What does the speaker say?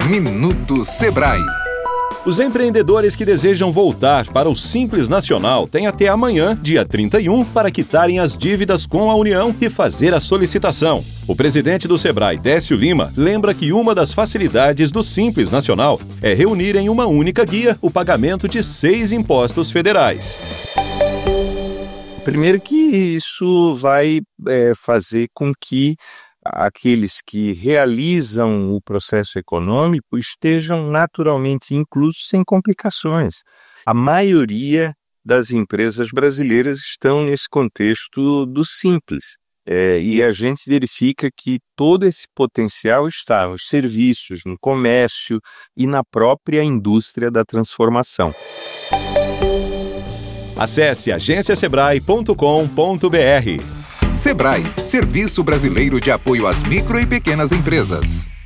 Minuto Sebrae. Os empreendedores que desejam voltar para o Simples Nacional têm até amanhã, dia 31, para quitarem as dívidas com a União e fazer a solicitação. O presidente do Sebrae, Décio Lima, lembra que uma das facilidades do Simples Nacional é reunir em uma única guia o pagamento de 6 impostos federais. Primeiro que isso vai fazer com que aqueles que realizam o processo econômico estejam naturalmente inclusos sem complicações. A maioria das empresas brasileiras estão nesse contexto do simples. E a gente verifica que todo esse potencial está nos serviços, no comércio e na própria indústria da transformação. Acesse agenciasebrae.com.br. Sebrae, Serviço Brasileiro de Apoio às Micro e Pequenas Empresas.